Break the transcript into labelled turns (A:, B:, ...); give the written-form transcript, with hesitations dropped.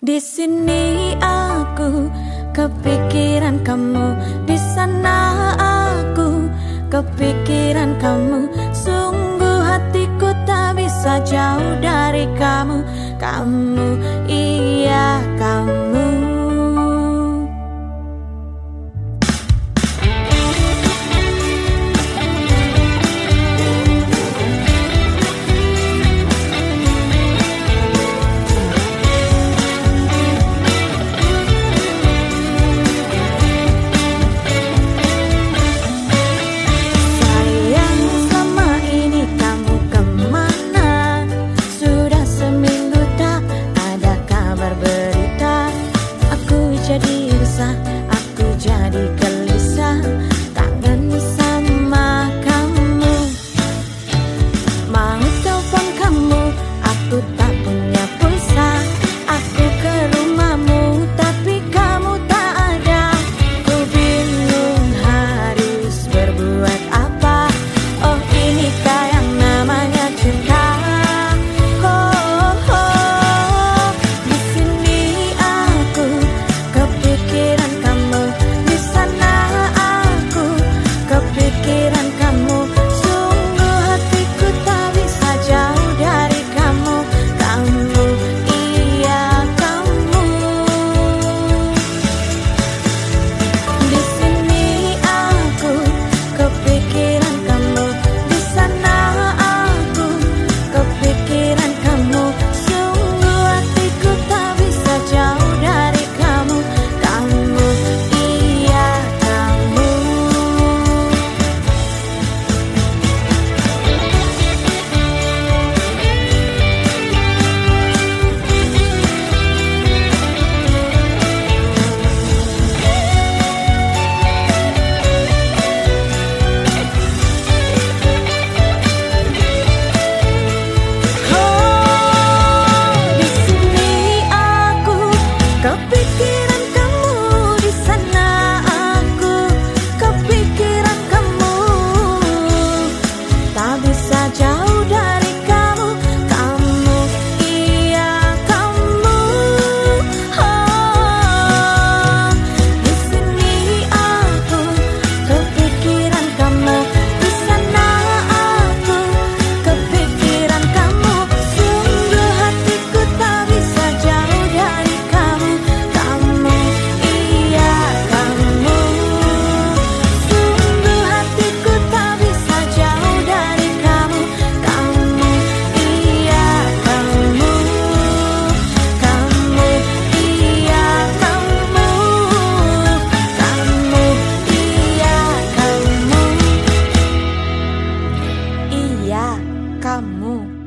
A: Di sini aku kepikiran kamu, di sana aku kepikiran kamu. Sungguh hatiku tak bisa jauh dari kamu. Kamu, iya kamu. Aku jadi gelisah, kangen sama kamu. Mau telepon kamu, aku tak punya pulsa. Aku ke rumahmu, tapi kamu tak ada. Ku bingung harus berbuat apa. Oh, inikah yang namanya cinta? Oh, oh. Di sini aku kepikiran kamu, di sana aku kepikiran kamu. Sungguh hatiku tak bisa jauh dari kamu. Kamu, iya kamu. Di sini aku kepikiran kamu, di sana aku kepikiran kamu. Sungguh hatiku tak bisa jauh dari kamu. Kamu, iya kamu. Oh, di sini aku kepikiran kamu, di sana aku kepikiran kamu. Tak bisa jauh dari kamu. Kamu, iya kamu. Oh, di sini aku kepikiran kamu, di sana aku kepikiran kamu. Sungguh hatiku tak bisa jauh dari kamu. Kamu, iya kamu. Sungguh hatiku tak bisa jauh dari kamu. Kamu, iya kamu. Kamu, iya kamu. Kamu, iya kamu. Iya kamu.